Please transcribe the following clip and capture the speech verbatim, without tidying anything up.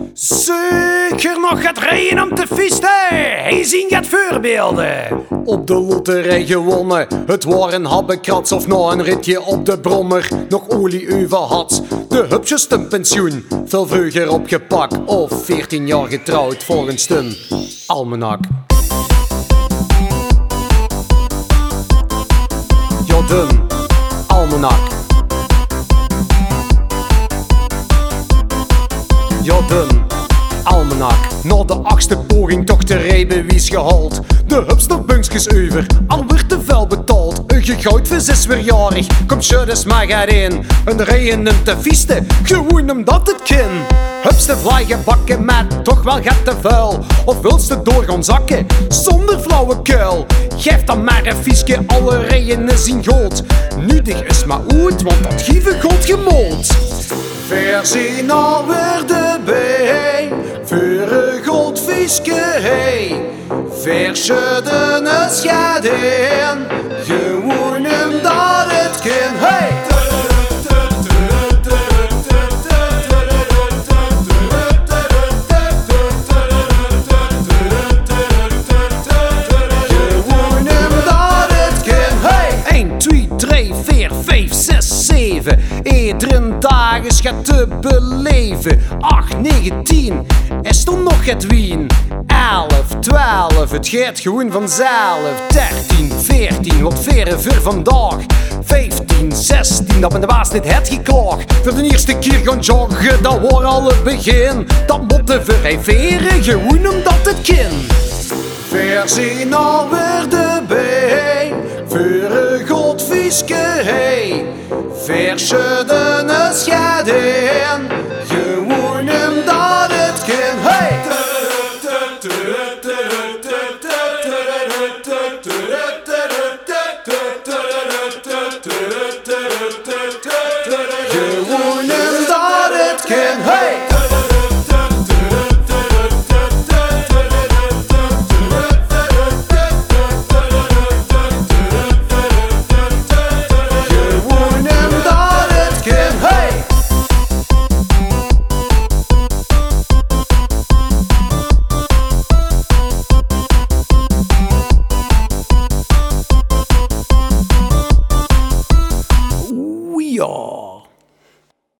Zeker nog gaat rijden om te feesten, hij zien gaat voorbeelden. Op de loterij gewonnen, het waren habbekrats of nog een ritje op de brommer. Nog olie over had, de hupjes ten pensioen, veel vroeger opgepakt of veertien jaar getrouwd volgens de almanak. Ja, de almanak. Ja, de almanak. Na de achtste poging toch de rijbewijs gehaald. De hupsterbunkjes over, al werd te veel betaald. Een goudvis is weer jarig, komt shirts maar gaat in. Een rijden hem te viesten, gewoon omdat het kan. Hupste vlaggen bakken met toch wel gaat te vuil. Of wilst het door gaan zakken, zonder flauwe kuil. Geef dan maar een fiesje, alle rijen zien goud. Nudig is maar oud, want dat gieven god gemold. Verzien alweer de bij, voor een goldviesje heen. Verschudden het schade in, gewoon omdat het kan. Hey! Iedere dag is gaat te beleven. acht, negen, tien, er stond nog het wien. elf, twaalf, het gaat gewoon vanzelf. dertien, veertien, wat veren voor vandaag. vijftien, zestien, dat ben de baas niet het geklaagd. Voor de eerste keer gaan joggen, dat wordt al het begin. Dat moeten we rijveren, gewoon omdat het kan. Verzien alweer de bij, voor een goldviesje heen. Verschudden het schade in,